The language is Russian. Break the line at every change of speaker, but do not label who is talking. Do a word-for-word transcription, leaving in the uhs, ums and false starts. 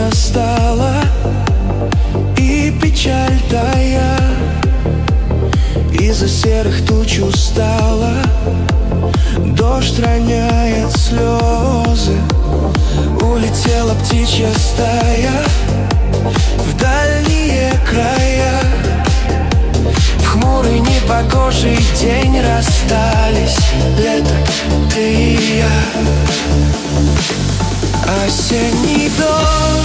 настала, и печаль тая из-за серых туч устала. Дождь роняет слезы, улетела птичья стая в дальние края. В хмурый непогожий день расстались лето, ты и я. Осенний дождь